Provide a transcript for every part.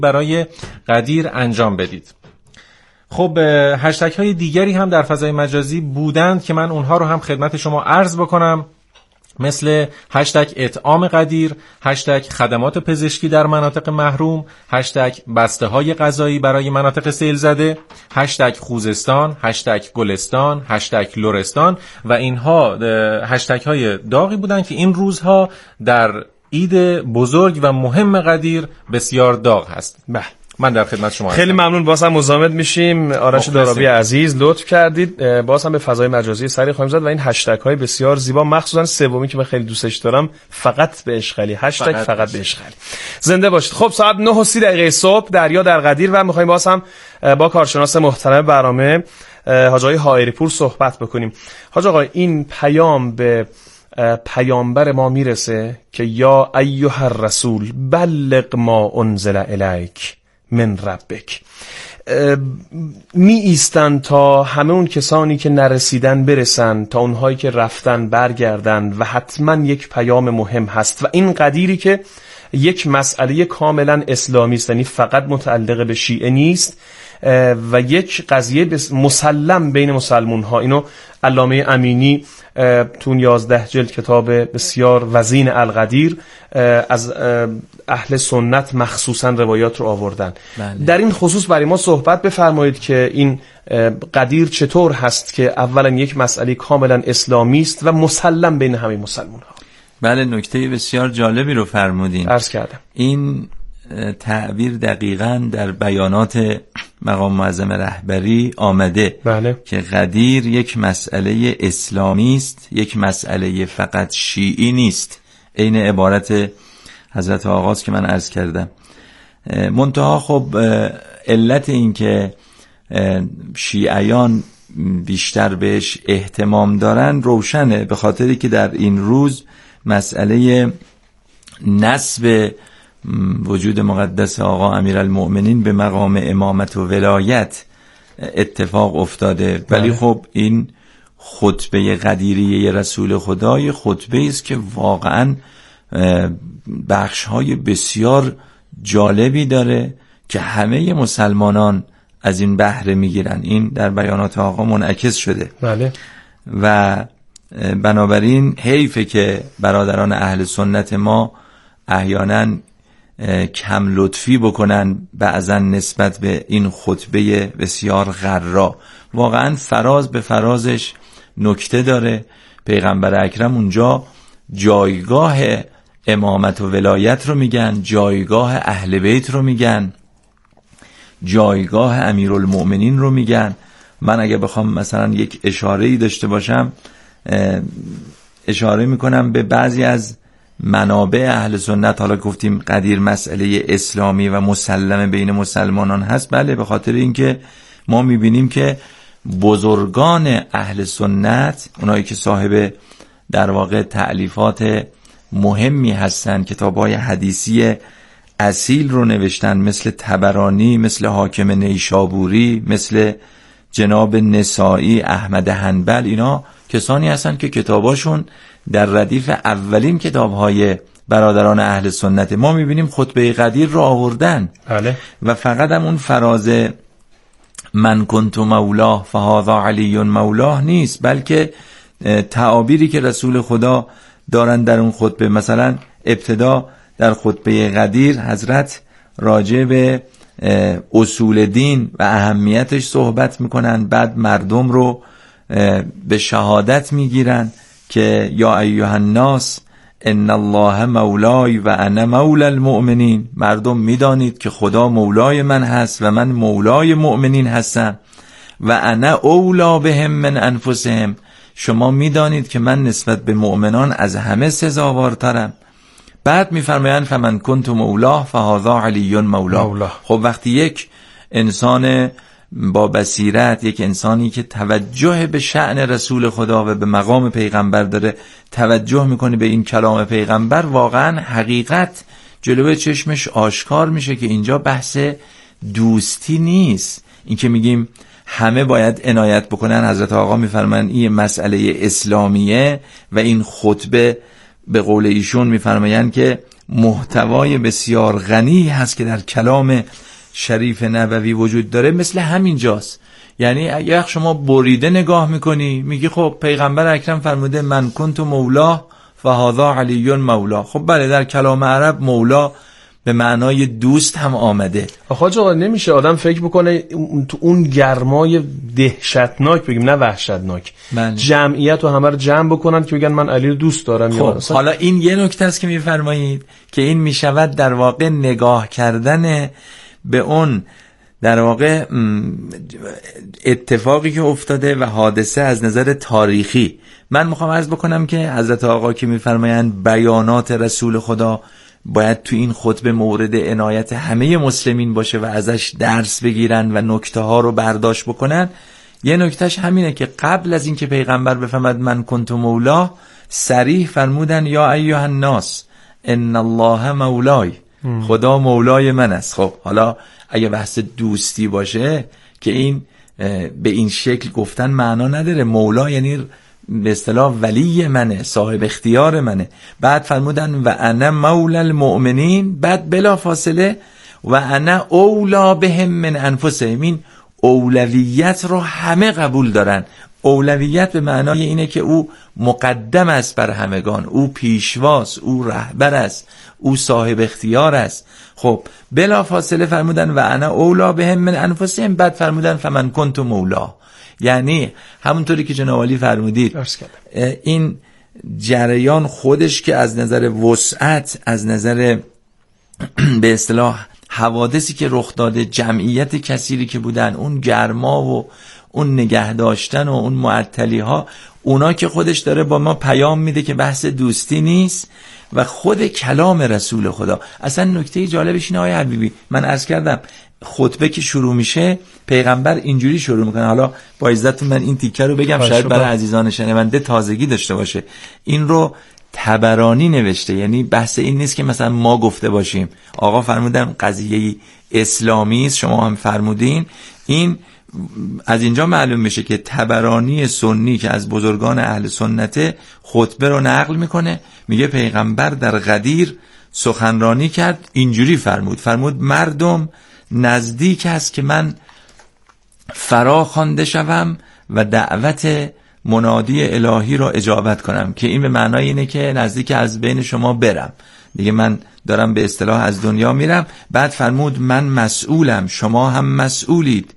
برای قدیر انجام بدید. خب هشتگ های دیگری هم در فضای مجازی بودند که من اونها رو هم خدمت شما عرض بکنم، مثل هشتگ اطعام قدیر، هشتگ خدمات پزشکی در مناطق محروم، هشتگ بسته های غذایی برای مناطق سیل زده، هشتگ خوزستان، هشتگ گلستان، هشتگ لرستان و اینها هشتگ های داغی بودند که این روزها در عید بزرگ و مهم قدیر بسیار داغ هست. بله، من در خدمت شما خیلی ممنون. باز هم مزاحمت میشیم. آرش دارابی عزیز لطف کردید. باز هم به فضای مجازی سری خواهیم زد و این هشتگ های بسیار زیبا، مخصوصا سومی که من خیلی دوستش دارم، فقط به اشغالی، هشتگ فقط به اشغالی. زنده باشید. خب ساعت 9:30 صبح دریا در قدیر و میخوایم باز هم با کارشناس محترم برنامه حاج آقای حائری پور صحبت بکنیم. حاج آقا، این پیام به پیامبر ما میرسه که یا ایها الرسول بلغ ما انزل الیک من ربک. می ایستن تا همه اون کسانی که نرسیدن برسن، تا اونهایی که رفتن برگردن و حتما یک پیام مهم هست و این قدیری که یک مسئله کاملا اسلامی است، یعنی فقط متعلق به شیعه نیست و یک قضیه مسلم بین مسلمون ها. اینو علامه امینی تو 11 جلد کتاب بسیار وزین القدیر از اهل سنت مخصوصا روایات رو آوردن. بله. در این خصوص برای ما صحبت بفرمایید که این قدیر چطور هست که اولا یک مسئله کاملا اسلامی است و مسلم بین همه مسلمون ها. بله، نکته بسیار جالبی رو فرمودین. عرض کردم این تعبیر دقیقاً در بیانات مقام معظم رهبری آمده. بله. که قدیر یک مسئله اسلامی است، یک مسئله فقط شیعی نیست. عین عبارت حضرت آقاست که من عرض کردم. منتها خب علت این که شیعیان بیشتر بهش اهتمام دارن روشنه، به خاطری که در این روز مسئله نسب وجود مقدس آقا امیرالمؤمنین به مقام امامت و ولایت اتفاق افتاده. ولی خب این خطبه قدیریه رسول خدای خطبه است که واقعا بخش‌های بسیار جالبی داره که همه مسلمانان از این بهره میگیرن. این در بیانات آقا منعکس شده. بله. و بنابراین حیفه که برادران اهل سنت ما احیانا کم لطفی بکنن بعضا نسبت به این خطبه بسیار غرا. واقعا فراز به فرازش نکته داره. پیغمبر اکرم اونجا جایگاه امامت و ولایت رو میگن، جایگاه اهل بیت رو میگن، جایگاه امیرالمؤمنین رو میگن. من اگه بخوام مثلا یک اشاره‌ای داشته باشم، اشاره میکنم به بعضی از منابع اهل سنت. حالا گفتیم قدیر مسئله اسلامی و مسلمه بین مسلمانان هست. بله، به خاطر اینکه ما میبینیم که بزرگان اهل سنت، اونایی که صاحب در واقع تألیفات مهمی هستن، کتاب‌های حدیثی اصیل رو نوشتن، مثل طبرانی، مثل حاکم نیشابوری، مثل جناب نسائی، احمد حنبل. اینا کسانی هستن که کتاباشون در ردیف اولین کتاب‌های برادران اهل سنت. ما می‌بینیم خطبه قدیر رو آوردن. بله. و فقط هم اون فراز من کنت مولاه فهذا علی مولاه نیست، بلکه تعابیری که رسول خدا دارن در اون خطبه. مثلا ابتدا در خطبه قدیر حضرت راجع به اصول دین و اهمیتش صحبت میکنن، بعد مردم رو به شهادت میگیرن که یا ایها الناس ان الله مولای و انا مولا المؤمنین. مردم میدانید که خدا مولای من هست و من مولای مؤمنین هستم. و انا اولا بهم من انفسهم. شما میدانید که من نسبت به مؤمنان از همه سزاوارترم. بعد میفرمایند فمن کنت مولاه فهذا علی مولاه. خب وقتی یک انسان با بصیرت، یک انسانی که توجه به شأن رسول خدا و به مقام پیغمبر داره، توجه میکنه به این کلام پیغمبر، واقعا حقیقت جلوی چشمش آشکار میشه که اینجا بحث دوستی نیست. این که میگیم همه باید عنایت بکنن، حضرت آقا میفرمان این مسئله اسلامیه و این خطبه به قول ایشون میفرمایند که محتوای بسیار غنی هست که در کلام شریف نبوی وجود داره مثل همین جاست. یعنی اگه شما بریده نگاه میکنی میگی خب پیغمبر اکرم فرموده من کنت مولا فهذا علی مولا. خب بله، در کلام عرب مولا به معنای دوست هم آمده. حاج آقا نمیشه آدم فکر بکنه تو اون گرمای دهشتناک، بگیم نه وحشتناک، جمعیت رو همه رو جمع بکنن که بگن من علی رو دوست دارم. خب حالا این یه نکته است که میفرمایید که این میشود در واقع نگاه کردن به اون در واقع اتفاقی که افتاده و حادثه از نظر تاریخی. من میخوام عرض بکنم که حضرت آقا که میفرمایند بیانات رسول خدا باید تو این خطبه مورد عنایت همه مسلمین باشه و ازش درس بگیرن و نکته ها رو برداشت بکنن. یه نکتهش همینه که قبل از اینکه پیغمبر بفرماد من کنت مولا، صریح فرمودن یا ایها الناس ان الله مولای، خدا مولای من است. خب حالا اگه بحث دوستی باشه که این به این شکل گفتن معنا نداره. مولا یعنی به اصطلاح ولی منه، صاحب اختیار منه. بعد فرمودن و انا مولا المؤمنین، بعد بلا فاصله و انا اولا بهم من انفسهم. این اولویت رو همه قبول دارن. اولویت به معنای اینه که او مقدم است بر همگان، او پیشواست، او رهبر است، او صاحب اختیار است. خب بلا فاصله فرمودن و انا اولا بهم من انفسهم، بعد فرمودن فمن کنت مولا. یعنی همونطوری که جناب عالی فرمودید این جریان خودش که از نظر وسعت، از نظر به اصطلاح حوادثی که رخ داده، جمعیت کثیری که بودن، اون گرما و اون نگه داشتن و اون معطلی ها، اونا که خودش داره با ما پیام میده که بحث دوستی نیست و خود کلام رسول خدا. اصلا نکته جالبش اینه آقای حبیبی، من عرض کردم خطبه که شروع میشه پیغمبر اینجوری شروع میکنه. حالا با عزتون من این تیکه رو بگم شاید برای عزیزان شنونده تازگی داشته باشه. این رو طبرانی نوشته، یعنی بحث این نیست که مثلا ما گفته باشیم. آقا فرمودن قضیه اسلامی است، شما هم فرمودین. این از اینجا معلوم میشه که طبرانی سنی که از بزرگان اهل سنته خطبه رو نقل میکنه، میگه پیغمبر در غدیر سخنرانی کرد، اینجوری فرمود مردم نزدیک است که من فرا خوانده شوم و دعوت منادی الهی را اجابت کنم، که این به معنای اینه که نزدیک از بین شما برم دیگه، من دارم به اصطلاح از دنیا میرم. بعد فرمود من مسئولم، شما هم مسئولید.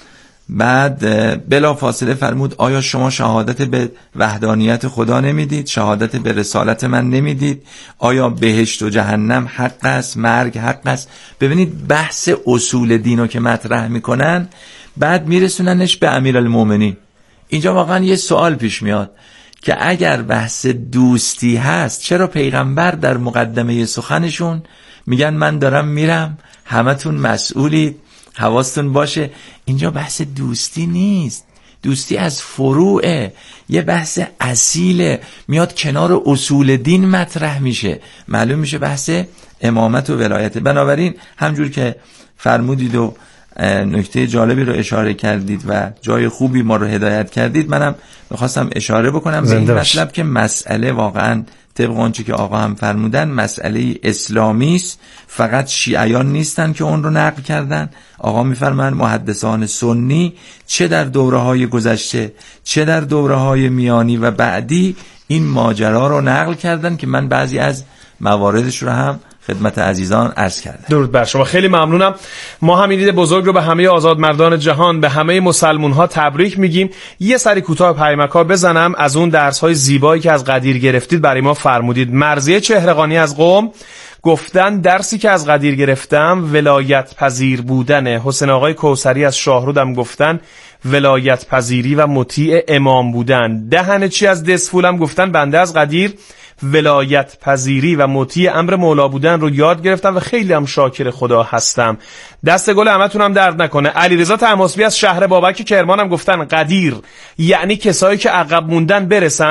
بعد بلا فاصله فرمود آیا شما شهادت به وحدانیت خدا نمیدید؟ شهادت به رسالت من نمیدید؟ آیا بهشت و جهنم حق است؟ مرگ حق است؟ ببینید بحث اصول دینو که مطرح میکنن بعد میرسوننش به امیرالمومنین. اینجا واقعا یه سوال پیش میاد که اگر بحث دوستی هست چرا پیغمبر در مقدمه سخنشون میگن من دارم میرم، همتون مسئولید، حواستون باشه؟ اینجا بحث دوستی نیست، دوستی از فروعه، یه بحث اصیله، میاد کنار اصول دین مطرح میشه، معلوم میشه بحث امامت و ولایت. بنابراین همجور که فرمودید و نکته جالبی رو اشاره کردید و جای خوبی ما رو هدایت کردید، منم میخواستم اشاره بکنم به این مطلب که مسئله واقعا طبق آنچه که آقا هم فرمودن مسئله اسلامی است، فقط شیعیان نیستن که اون رو نقل کردن. آقا میفرمان محدثان سنی چه در دوره‌های گذشته چه در دوره‌های میانی و بعدی این ماجرا رو نقل کردن که من بعضی از مواردش رو هم خدمت عزیزان عرض کردم. درود بر شما، خیلی ممنونم. ما همین دید بزرگ رو به همه آزادمردان جهان، به همه مسلمون ها تبریک میگیم. یه سری کوتاه پیمک‌ها بزنم از اون درس‌های زیبایی که از قدیر گرفتید برای ما فرمودید. مرضیه چهره‌قانی از قم گفتن درسی که از قدیر گرفتم ولایت پذیر بودنه. حسین آقای کوثری از شاهرودم گفتن ولایت پذیری و مطیع امام بودن. دهن چی از دسفولم گفتن بنده از قدیر ولایت پذیری و مطیع امر مولا بودن رو یاد گرفتم و خیلی هم شاکر خدا هستم. دست گل همتونم درد نکنه. علیرضا طهماسبی از شهر بابک کرمان هم گفتن قدیر یعنی کسایی که عقب موندن برسن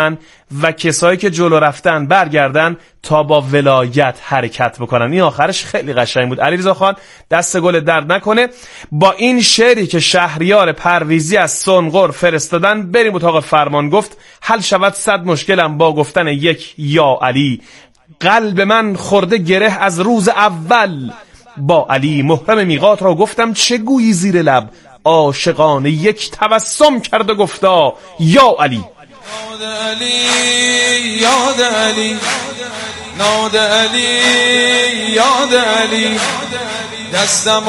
و کسایی که جلو رفتن برگردن تا با ولایت حرکت بکنن. این آخرش خیلی قشنگ بود. علیرضا خان دست گل درد نکنه. با این شعری که شهریار پرویزی از سنقر فرستادن بریم اتاق فرمان. گفت حل شود 100 مشکلم با گفتن یک یا علی، قلب من خورده گره از روز اول با علی، محرم میقات را گفتم چه گویی زیر لب، عاشقانه یک تبسم کرد و گفتا یا علی. ناد علی یاد علی، ناد علی یاد علی، دستم و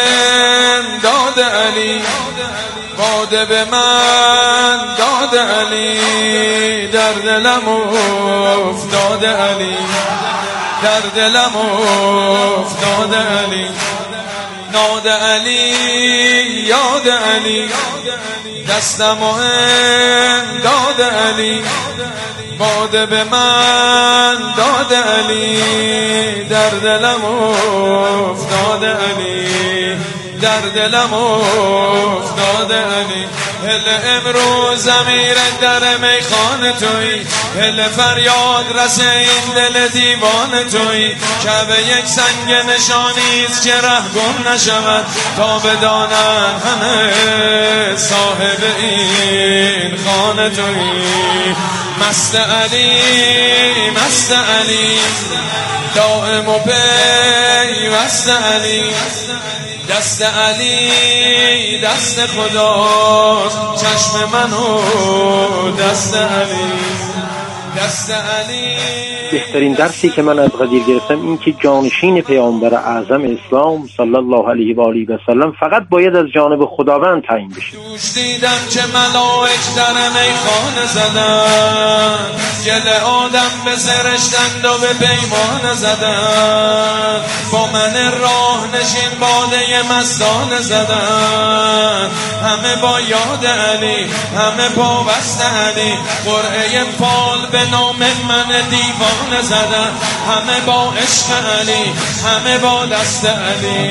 امداد علی، باده به من داد علی، در دلم افتاد علی، در دلم افتاد علی. ناد علی یاد علی، دستم و امداد علی، باده به من داد علی، در دلم افتاد علی، در دلم افتاد علی. هل امروز زمیر در میخانه توی، هل فریاد رس این دل دیوانه توی، کعبه یک سنگ نشانیست که ره گم نشود، تا بدانن همه صاحب این خانه توی. مست علی مست علی، دائم و پیوست علی، دست علی دست خداست، چشم منو دست علی، دست علی. بهترین درسی که من از قدیر گرفتم این که جانشین پیامبر اعظم اسلام صلی الله علیه و آله و سلم فقط باید از جانب خداوند تعیین بشه. دوش دیدم که ملائک در میخانه زدن، گل آدم به سرشتند و به پیمان زدن، با من راه نشین باده مستانه زدن، همه با یاد علی، همه پابست علی، قرعه فال به نام من دیوانه زدن، همه با عشق علی، همه با دست علی.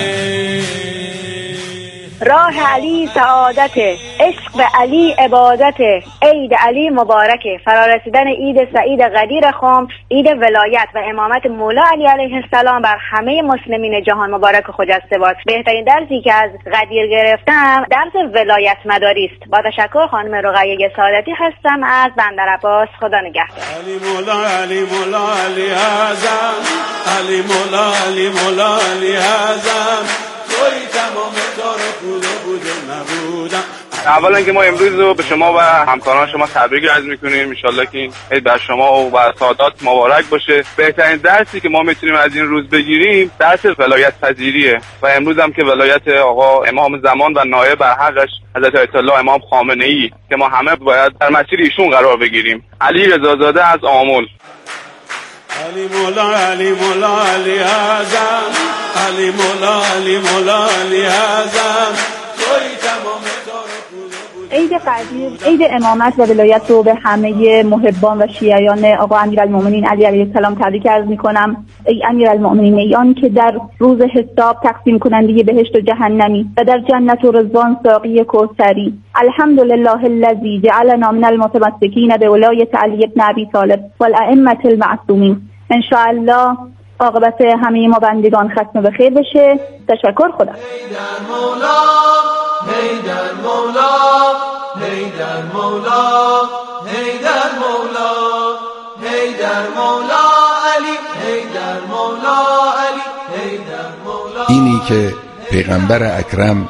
راه علی سعادته، عشق به علی عبادته، عید علی مبارکه. فرارسیدن عید سعید قدیر خم، عید ولایت و امامت مولا علی علیه السلام بر همه مسلمین جهان مبارک خجسته باد. بهترین درسی که از قدیر گرفتم درس ولایت مداری است. با تشکر خانم رقیه سعادتی هستم از بندر عباس. خدا نگهدار. علی مولا علی مولا علی اعظم، علی مولا علی مولا علی اعظم، توی تمام کار بوده نبودم. اولا که ما امروز رو به شما و همکاران شما تبریک عرض میکنیم. ان شاءالله که این عید بر شما و بر سادات مبارک باشه. بهترین درسی که ما میتونیم از این روز بگیریم درس ولایت پذیریه و امروز هم که ولایت آقا امام زمان و نایب بر حقش حضرت آیت الله امام خامنه ای که ما همه باید در مسیر ایشون قرار بگیریم. علی رضا زاده از آمل. علی مولا علی مولا علی اعظم، علی مولا علی مولا علی اعظم، توی تمام عید قدیر، عید امامت و ولایت رو به همه محبان و شیعیان آقا امیرالمؤمنین علی علیه السلام تبریک عرض می‌کنم. ای امیرالمؤمنین، ای آن که در روز حساب تقسیم کننده بهشت و جهنمی و در جنت و رضوان ساقی کوثری. الحمدلله الذی جعلنا من المتمسکین بولایت علی بن ابی طالب والائمه المعصومین. ان شاء الله عاقبت همه ما بندگان ختم به خیر بشه. تشکر. خدا. حیدر مولا، حیدر مولا، حیدر مولا، حیدر مولا، حیدر مولا علی، حیدر مولا علی، حیدر مولا. اینی که پیغمبر اکرم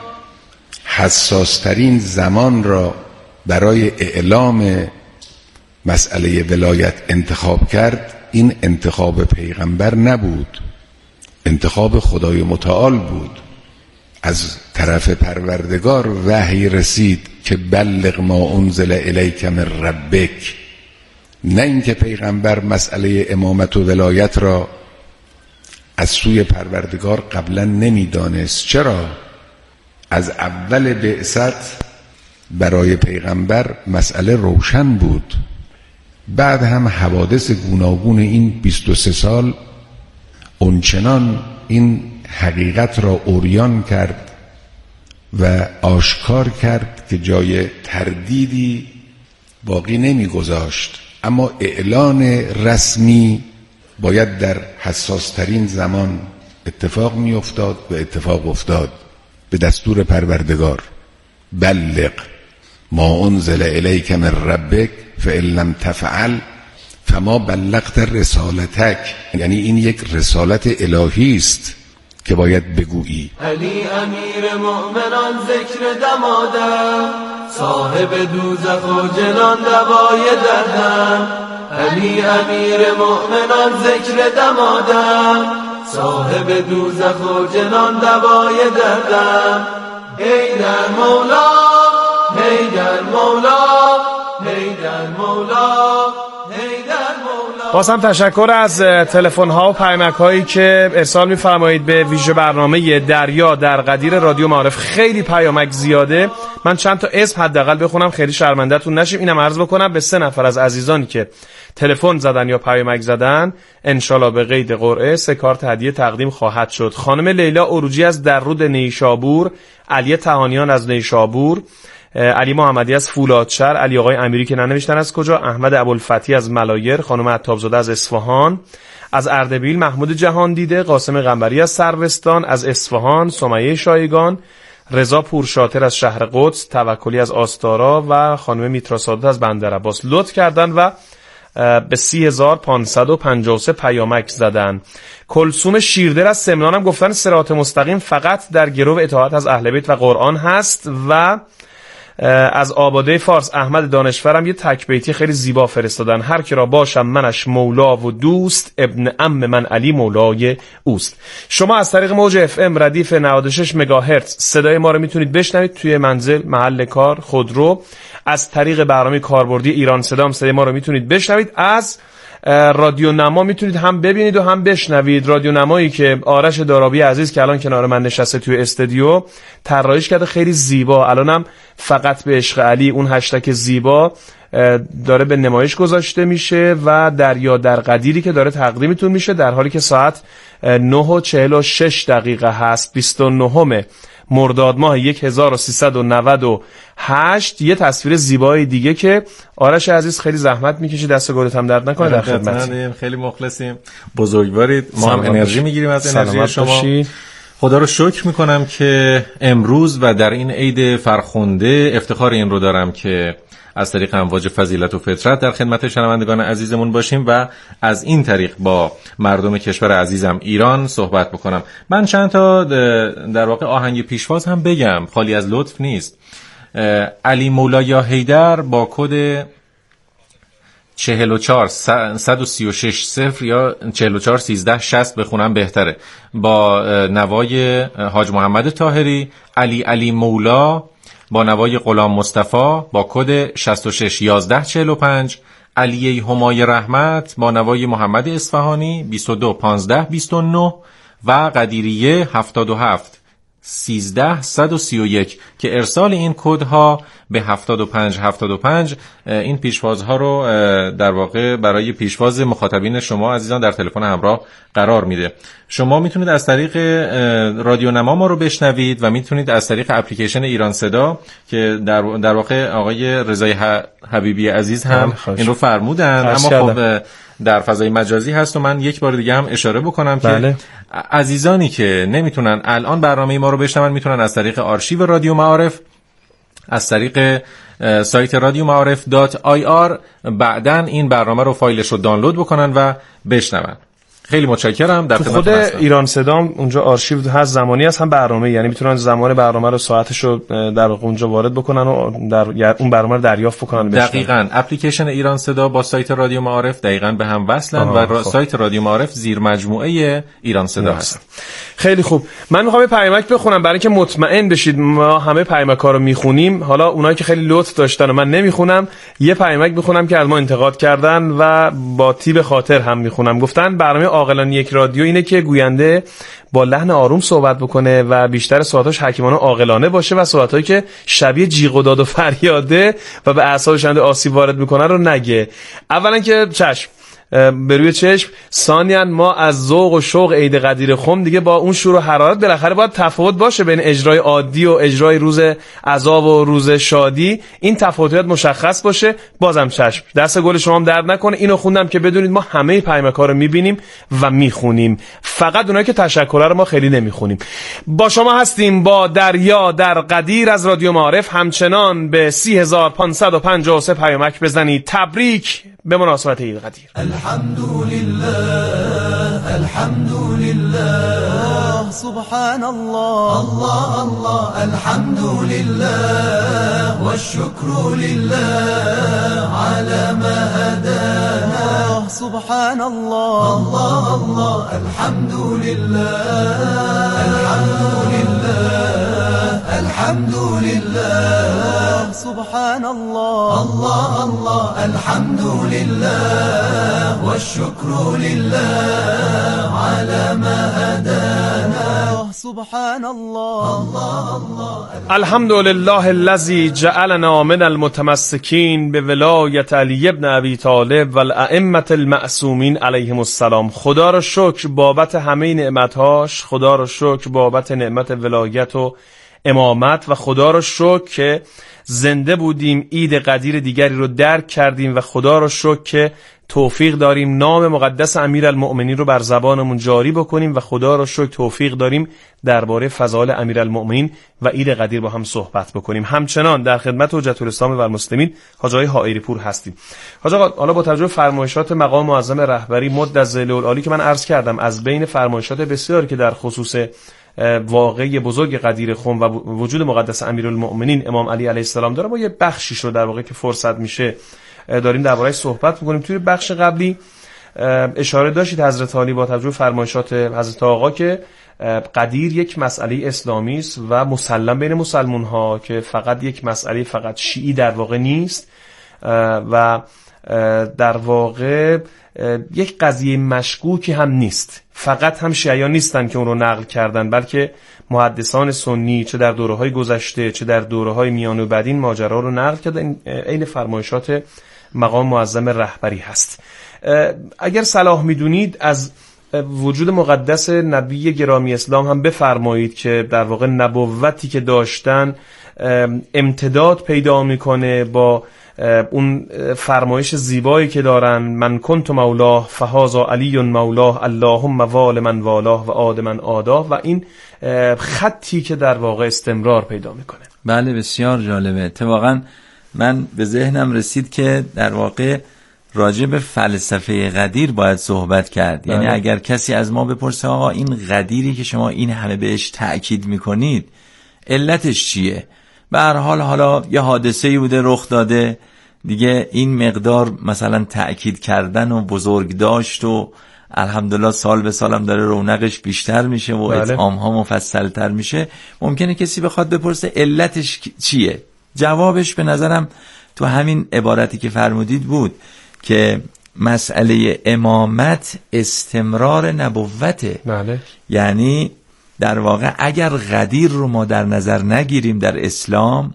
حساسترین زمان را برای اعلام مسئله ولایت انتخاب کرد، این انتخاب پیغمبر نبود، انتخاب خدای متعال بود. از طرف پروردگار وحی رسید که بلغ ما انزل الیک من ربک، نه اینکه پیغمبر مسئله امامت و ولایت را از سوی پروردگار قبلا نمیدانست. چرا؟ از اول بعثت برای پیغمبر مسئله روشن بود. بعد هم حوادث گوناگون این 23 سال اونچنان این حقیقت را عریان کرد و آشکار کرد که جای تردیدی باقی نمی گذاشت. اما اعلان رسمی باید در حساسترین زمان اتفاق می افتاد و اتفاق افتاد. به دستور پروردگار بلغ ما انزل الیک من ربک فإن لم تفعل فما بلغت رسالتک، یعنی این یک رسالت الهی است که باید بگویی. علی امیر مؤمنان ذکر دمادم، صاحب دوزخ و جنان دوای دردم. علی امیر مؤمنان ذکر دمادم، صاحب دوزخ و جنان دوای دردم. حیدر مولا، حیدر مولا، حیدر مولا، حیدر مولا. باز هم تشکر از تلفن ها و پیامک هایی که ارسال می‌فرمایید به ویژه برنامه دریا در قدیر رادیو معارف. خیلی پیامک زیاده، من چند تا اسم حداقل بخونم خیلی شرمنده‌تون نشیم. اینم عرض بکنم به 3 نفر از عزیزانی که تلفن زدن یا پیامک زدن، انشالله به قید قرعه 3 کارت هدیه تقدیم خواهد شد. خانم لیلا عروجی از درود نیشابور، علی تهانیان از نیشابور، علی محمدی از فولادشهر، علی آقای امیری که ننوشتن از کجا، احمد ابوالفتی از ملایر، خانم عطابزاده از اصفهان، از اردبیل محمود جهان دیده، قاسم قنبری از سروستان، از اصفهان سمیه شایگان، رضا پورشاطر از شهر قدس، توکلی از آستارا و خانم میترا سادات از بندرعباس لطف کردن و به 30553 پیامک زدن. کلثوم شیردل از سمنان هم گفتن صراط مستقیم فقط در گرو اطاعت از اهل بیت و قرآن هست. و از آباده فارس احمد دانشورم یه تک بیتی خیلی زیبا فرستادن: هر کی را باشم منش مولا و دوست، ابن عم من علی مولای اوست. شما از طریق موج اف ام ردیف 96 مگاهرتز صدای ما رو میتونید بشنوید توی منزل، محل کار، خودرو. از طریق برنامه کاربردی ایران صدا هم صدای ما رو میتونید بشنوید. از رادیو نما میتونید هم ببینید و هم بشنوید. رادیو نمایی که آرش دارابی عزیز که الان کنار من نشسته توی استودیو طراحیش کرده، خیلی زیبا. الانم فقط به عشق علی اون هشتگ زیبا داره به نمایش گذاشته میشه و دریا در قدیری که داره تقدیمتون میشه، در حالی که ساعت 9:46 هست. 29 مرداد ماه 1398. یه تصویر زیبای دیگه که آرش عزیز خیلی زحمت میکشی، دست گلت هم درد نکنه، در خدمتیم. خیلی مخلصیم، بزرگوارید. ما هم انرژی میگیریم از انرژی شما. باشی. خدا رو شکر میکنم که امروز و در این عید فرخنده افتخار این رو دارم که از طریق امواج فضیلت و فطرت در خدمت شنوندگان عزیزمون باشیم و از این طریق با مردم کشور عزیزم ایران صحبت بکنم. من چند تا در واقع آهنگ پیشواز هم بگم، خالی از لطف نیست. علی مولا یا حیدر با کد 44-136-0 یا 44-13-60 بخونم بهتره، با نوای حاج محمد طاهری. علی مولا با نوای غلام مصطفی با کد 66-11-45. علی همای رحمت با نوای محمد اصفهانی 22-15-29 و قدیریه 77-13-131 که ارسال این کدها به 75-75 این پیشوازها رو در واقع برای پیشواز مخاطبین شما عزیزان در تلفن همراه قرار میده. شما میتونید از طریق رادیو نما ما رو بشنوید و میتونید از طریق اپلیکیشن ایران صدا که در واقع آقای رضای حبیبی عزیز هم این رو فرمودن، اما خب در فضای مجازی هست و من یک بار دیگه هم اشاره بکنم که عزیزانی که نمیتونن الان برنامه ما رو بشنون میتونن از طریق آرشیو رادیو معارف، از طریق سایت رادیو معارف.ir بعدن این برنامه رو فایلش رو دانلود بکنن و بشنون. خیلی متشکرم. در خود ایران صدا اونجا آرشیو هست، زمانی هست هم برنامه، یعنی میتونن زمان برنامه رو ساعتش رو در اونجا وارد بکنن و در اون برنامه رو دریافت بکنن. دقیقاً اپلیکیشن ایران صدا با سایت رادیو معارف دقیقاً به هم وصلن و سایت رادیو معارف زیر مجموعه ایران صدا هست. خیلی خوب. من میخوام پیامک بخونم برای اینکه مطمئن بشید ما همه پیامک‌ها رو میخونیم. حالا اونایی که خیلی لطف داشتن و من نمیخونم، یه پیامک میخونم که از ما انتقاد کردن و با تیب خاطر هم میخونم. گفتن برنامه عاقلانه یک رادیو اینه که گوینده با لحن آروم صحبت بکنه و بیشتر صحبتاش حکیمانه عاقلانه باشه و صحبتایی که شبیه جیغ و داد و فریاده و به اعصاب شنونده آسیب وارد میکنه رو نگه. اولا که چشم به روی چشم. ثانیاً ما از ذوق و شوق عید قدیر خم دیگه با اون شور و حرارت بالاخره باید تفاوت باشه بین اجرای عادی و اجرای روز عزا و روز شادی. این تفاوتات مشخص باشه. بازم چشم، دست گل شما هم درد نکنه. اینو خوندم که بدونید ما همه پیامک‌ها رو می‌بینیم و می‌خونیم، فقط اونایی که تشکر رو ما خیلی نمی‌خونیم. با شما هستیم با دریا در قدیر از رادیو معارف. همچنان به 3553 پیامک بزنید. تبریک به مناسبت عید قدیر. الحمدلله الحمدلله سبحان الله الله الله الحمدلله والشكر لله على ما هدانا سبحان الله الله الله الحمدلله الحمدلله سبحان الله الله الله الحمدلله والشكر لله على ما هدانا سبحان الله الله الله الحمد لله الذي جعلنا من المتمسكين بولایت علی ابن ابی طالب و الائمه المعصومین علیهم السلام. خدا را شکر بابت همه نعمتهاش، خدا را شکر بابت نعمت ولایت و امامت و خدا را شکر که زنده بودیم، عید قدیر دیگری رو درک کردیم و خدا را شکر که توفیق داریم نام مقدس امیرالمؤمنین رو بر زبانمون جاری بکنیم و خدا را شکر توفیق داریم درباره فضائل امیرالمؤمنین و عید قدیر با هم صحبت بکنیم. همچنان در خدمت حجت الاسلام و المسلمین حاج آقای حائری پور هستیم. حاج آقا، حالا با توجه به فرمایشات مقام معظم رهبری مد از ذیل العالی که من عرض کردم، از بین فرمایشات بسیاری که در خصوص واقعی بزرگ قدیر خم و وجود مقدس امیرالمؤمنین امام علی علیه السلام داره، ما یه بخشیش رو در واقع که فرصت میشه داریم درباره‌اش صحبت می‌کنیم. توی بخش قبلی اشاره داشتید حضرت علی با توجه به فرمایشات حضرت آقا که قدیر یک مسئله اسلامی است و مسلم بین مسلمان‌ها، که فقط یک مسئله فقط شیعی در واقع نیست و در واقع یک قضیه مشکوکی هم نیست. فقط هم شیعیان نیستن که اون رو نقل کردن، بلکه محدثان سنی چه در دوره‌های گذشته چه در دوره‌های میانه و بعد این ماجرا رو نقل کردن. عین فرمایشات مقام معظم رهبری هست. اگر صلاح میدونید از وجود مقدس نبی گرامی اسلام هم بفرمایید که در واقع نبوتی که داشتن امتداد پیدا میکنه با اون فرمایش زیبایی که دارن: من کنت مولاه فهذا علی مولاه اللهم وال من والاه و عاد من عاداه، و این خطی که در واقع استمرار پیدا میکنه. بله، بسیار جالبه. اتفاقا من به ذهنم رسید که در واقع راجع به فلسفه قدیر باید صحبت کرد. یعنی اگر کسی از ما بپرسه آقا این قدیری که شما این همه بهش تأکید میکنید علتش چیه؟ به هر حال حالا یه حادثه‌ای بوده رخ داده دیگه، این مقدار مثلا تأکید کردن و بزرگ داشت و الحمدلله سال به سالم داره رونقش بیشتر میشه و اطعام‌ها مفصل‌تر میشه. ممکنه کسی بخواد بپرسه علتش چیه؟ جوابش به نظرم تو همین عبارتی که فرمودید بود که مسئله امامت استمرار نبوته. بله. یعنی در واقع اگر قدیر رو ما در نظر نگیریم در اسلام،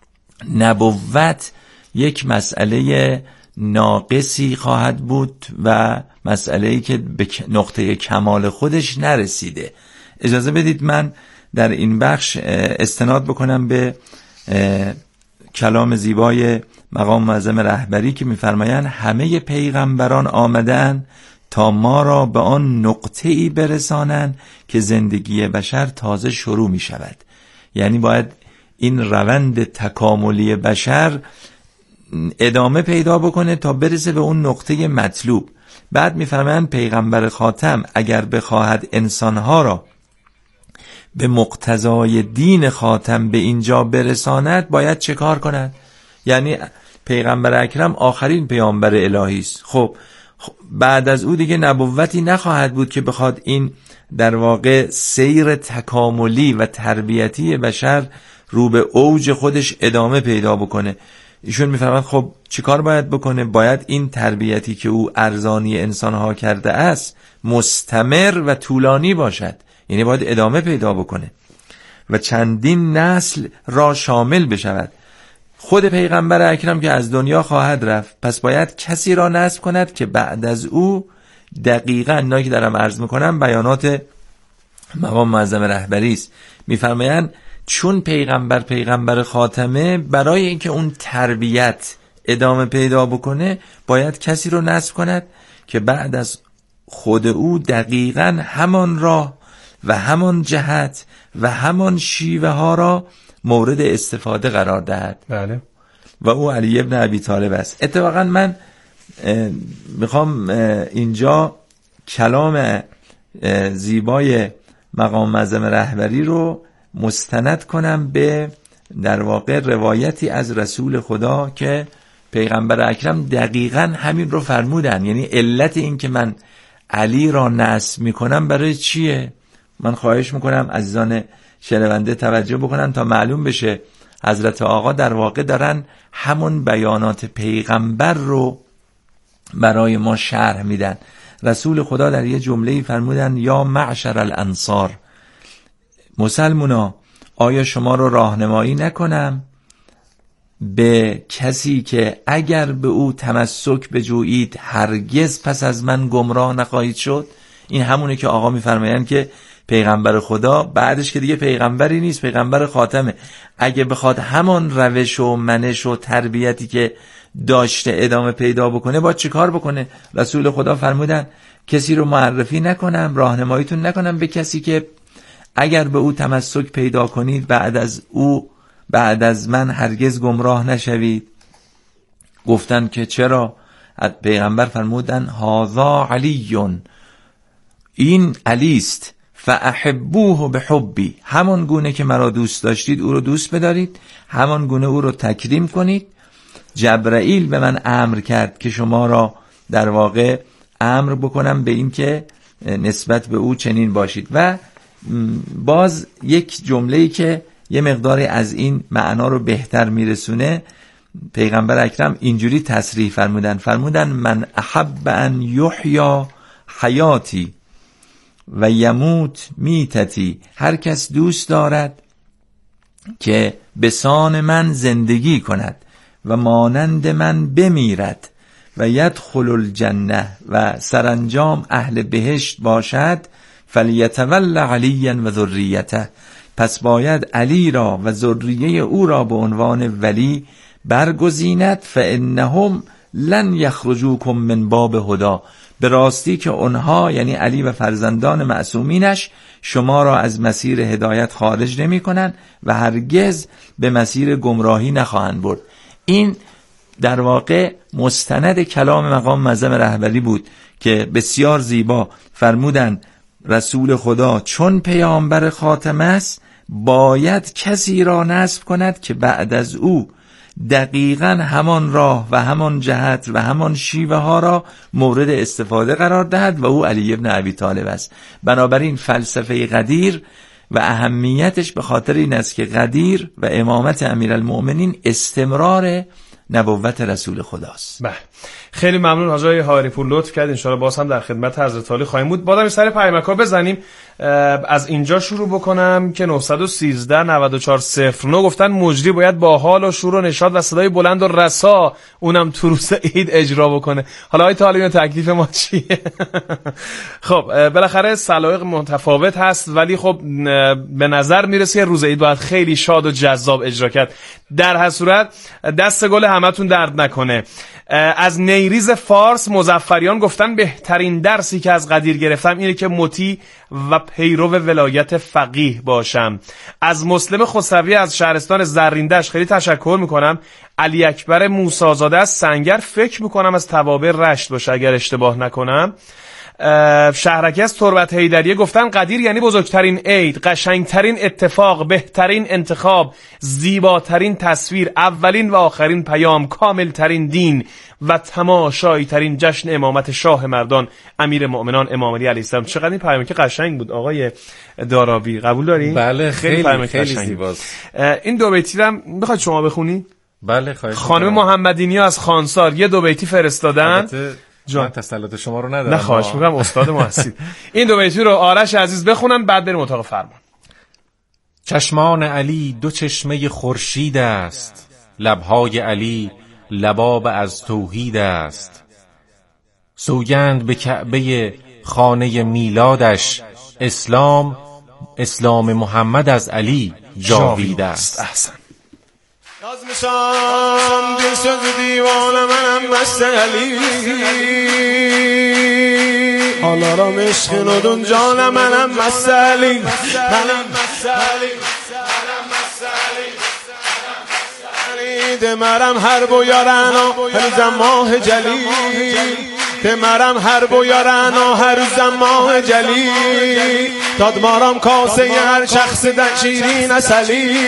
نبوت یک مسئله ناقصی خواهد بود و مسئله‌ای که به نقطه کمال خودش نرسیده. اجازه بدید من در این بخش استناد بکنم به کلام زیبای مقام معظم رهبری که می‌فرمایند همه پیغمبران آمدن تا ما را به آن نقطه‌ای برسانند که زندگی بشر تازه شروع می‌شود. یعنی باید این روند تکاملی بشر ادامه پیدا بکنه تا برسه به اون نقطه مطلوب. بعد می‌فرمایند پیغمبر خاتم اگر بخواهد انسان‌ها را به مقتضای دین خاتم به اینجا برساند باید چه کار کند؟ یعنی پیغمبر اکرم آخرین پیامبر الهی است. خب بعد از او دیگه نبوتی نخواهد بود که بخواد این در واقع سیر تکاملی و تربیتی بشر رو به اوج خودش ادامه پیدا بکنه. ایشون میفرماید خب چیکار باید بکنه؟ باید این تربیتی که او ارزانی انسانها کرده است مستمر و طولانی باشد. یعنی باید ادامه پیدا بکنه و چندین نسل را شامل بشود. خود پیغمبر اکرم که از دنیا خواهد رفت، پس باید کسی را نصب کند که بعد از او دقیقاً اینایی که دارم عرض میکنم بیانات مقام معظم رهبری است. میفرمایند چون پیغمبر خاتمه، برای اینکه اون تربیت ادامه پیدا بکنه باید کسی رو نصب کند که بعد از خود او دقیقاً همان راه و همان جهت و همان شیوه ها را مورد استفاده قرار دهد. بله. و او علی ابن ابی طالب است. اتفاقا من میخوام اینجا کلام زیبای مقام معظم رهبری رو مستند کنم به در واقع روایتی از رسول خدا که پیغمبر اکرم دقیقاً همین رو فرمودن. یعنی علت این که من علی را نصب میکنم برای چیه؟ من خواهش میکنم عزیزان شنونده توجه بکنن تا معلوم بشه حضرت آقا در واقع دارن همون بیانات پیغمبر رو برای ما شرح میدن. رسول خدا در یه جمله‌ای فرمودن یا معشر الانصار، مسلمونا آیا شما رو راهنمایی نکنم به کسی که اگر به او تمسک بجویید هرگز پس از من گمراه نخواهید شد؟ این همونه که آقا میفرمایند که پیغمبر خدا بعدش که دیگه پیغمبری نیست، پیغمبر خاتمه، اگه بخواد همان روش و منش و تربیتی که داشته ادامه پیدا بکنه با چه کار بکنه؟ رسول خدا فرمودن کسی رو معرفی نکنم، راهنماییتون نکنم به کسی که اگر به او تمسک پیدا کنید بعد از من هرگز گمراه نشوید. گفتن که چرا؟ پیغمبر فرمودن هذا علیون، این علی است، فاحبوه بحبی، همان گونه که مرا دوست داشتید او رو دوست بدارید، همان گونه او رو تکریم کنید. جبرائیل به من امر کرد که شما را در واقع امر بکنم به این که نسبت به او چنین باشید. و باز یک جمله‌ای که یه مقداری از این معنا رو بهتر میرسونه، پیغمبر اکرم اینجوری تصریح فرمودن من احب ان یحیا حیاتی و یموت میتتی، هر کس دوست دارد که به سان من زندگی کند و مانند من بمیرد و یدخل الجنه و سرانجام اهل بهشت باشد، فلیتول علیا و ذریته، پس باید علی را و ذریه او را به عنوان ولی برگزیند، فانهم لن یخرجوکم من باب هدا، به راستی که اونها یعنی علی و فرزندان معصومینش شما را از مسیر هدایت خارج نمی کنن و هرگز به مسیر گمراهی نخواهند برد. این در واقع مستند کلام مقام معظم رهبری بود که بسیار زیبا فرمودن رسول خدا چون پیامبر خاتمه است باید کسی را نصب کند که بعد از او دقیقاً همان راه و همان جهت و همان شیوه ها را مورد استفاده قرار دهد و او علی ابن ابی طالب است. بنابراین فلسفه قدیر و اهمیتش به خاطر این است که قدیر و امامت امیرالمؤمنین استمرار نبوت رسول خداست. بله، خیلی ممنون حاج آقای حائری پور، لطف کرد. ان شاءالله باز هم در خدمت حضرت عالی خواهیم بود. بازم سر پیامک‌ها بزنیم. از اینجا شروع بکنم که 913 94 09 گفتن مجری باید با حال و شور و نشاط و صدای بلند و رسا اونم تو روز عید اجرا بکنه. حالا آقای طالبی تکلیف ما چیه؟ خب بالاخره سلایق متفاوت هست، ولی خب به نظر میرسه روز عید باید خیلی شاد و جذاب اجرا کرد. در هر صورت دست گل همتون درد نکنه. از نیریز فارس مظفریان گفتن بهترین درسی که از قدیر گرفتم اینه که مطیع و پیرو ولایت فقیه باشم. از مسلم خسروی از شهرستان زرینده خیلی تشکر میکنم. علی اکبر موسازاده از سنگر فکر میکنم از توابع رشت باشه اگر اشتباه نکنم. شهرکی از تربت حیدریه گفتن قدیر یعنی بزرگترین عید، قشنگترین اتفاق، بهترین انتخاب، زیباترین تصویر، اولین و آخرین پیام، کاملترین دین و تماشایی ترین جشن امامت شاه مردان امیر مؤمنان امام علی علیه السلام. چقدر این پیامی که قشنگ بود آقای دارابی، قبول داری؟ بله خیلی زیباست. این دو بیتی رو بخواید شما بخونی؟ بله خواهش. خانم محمدینی از خانسار یه دو بیتی فرستادن. من تسلط شما رو ندارم. نه خواهش میکنم، استاد ما هستید. این دو بیتی رو آرش عزیز بخونن بعد بریم اتاق فرمان. چشمان علی دو چشمه خورشید است، لبهای علی لباب از توحید است. سوگند به کعبه خانه میلادش، اسلام محمد از علی جاوید است. احسن. ناز میشم دل شد دیوانه منم مست علی، حالا را مشق ندون جان منم مست علی، منم مست علی، دمرم هر بیارن و هر ماه جلی، دمرم هر بیارن و هر ماه جلی، داد مارم کاسه هر شخص در شیرین اصلی.